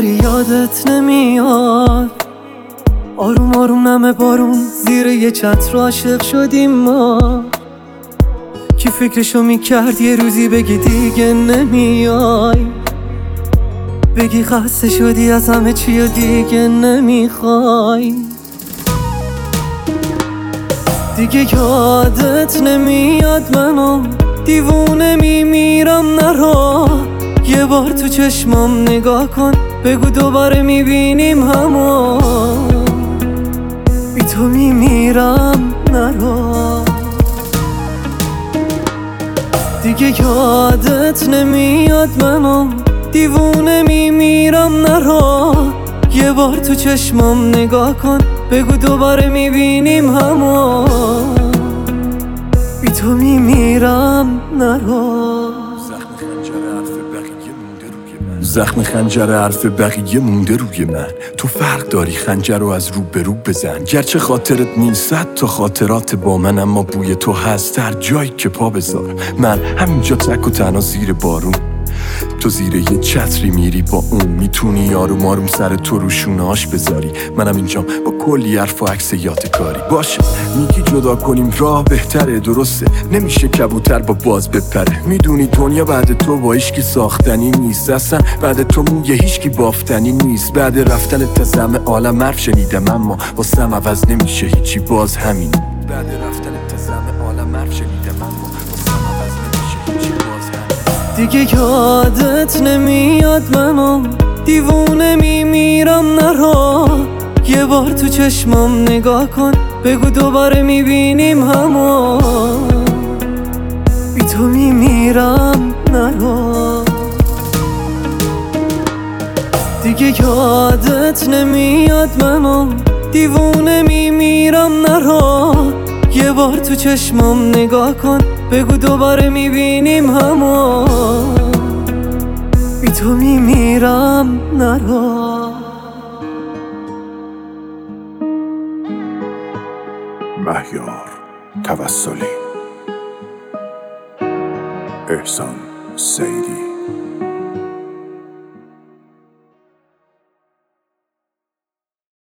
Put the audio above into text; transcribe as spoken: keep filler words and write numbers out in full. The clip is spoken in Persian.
یادت نمیاد؟ آروم آروم نمه بارون زیر یه چتر عاشق شدیم ما. کی فکرشو میکرد یه روزی بگی دیگه نمیای، بگی خسته شدی از همه چی و دیگه نمیخوای. دیگه یادت نمیاد منو دیوونه میمیرم نرا. یه بار تو چشمام نگاه کن بگو دوباره میبینیم همو. بی تو میمیرم نرا. دیگه یادت نمیاد منو دیوونه میمیرم نرا. یه بار تو چشمام نگاه کن بگو دوباره میبینیم همو. بی تو میمیرم نرا. زخم خنجر حرف بقیه مونده روی من. تو فرق داری خنجر رو از رو به رو بزن. گرچه خاطرت نیست تا خاطرات با من، اما بوی تو هست هر جایی که پا بذار. من همینجا تک و تنها زیر بارون، تو زیر یه چتری میری با اون. میتونی آروم آروم سر تو رو شونه‌اش بذاری. منم اینجام با کلی حرف و عکس یادگاری. باشه میگی جدا کنیم راه بهتره، درسته نمیشه کبوتر با باز بپره. میدونی دنیا بعد تو با هیچکی ساختنی نیست، اصلا بعد تو موی هیچکی بافتنی نیست. بعد رفتن تزم عالم حرف شنیدم اما واسم عوض نمیشه هیچی، باز همین. بعد رفتن تزم عالم حرف شنیدم اما واسم عوض نمیشه هیچی، باز همین. دیگه یادت نمیاد منو دیوونه میمیرم نرا. یه بار تو چشمام نگاه کن بگو دوباره میبینیم همو. بی تو میمیرم نرا. دیگه یادت نمیاد منو دیوونه میمیرم نرا. یه بار تو چشمام نگاه کن بگو دوباره میبینیم همو. بی تو میمیرم نرا. مهیار توسلی، احسان سیدی.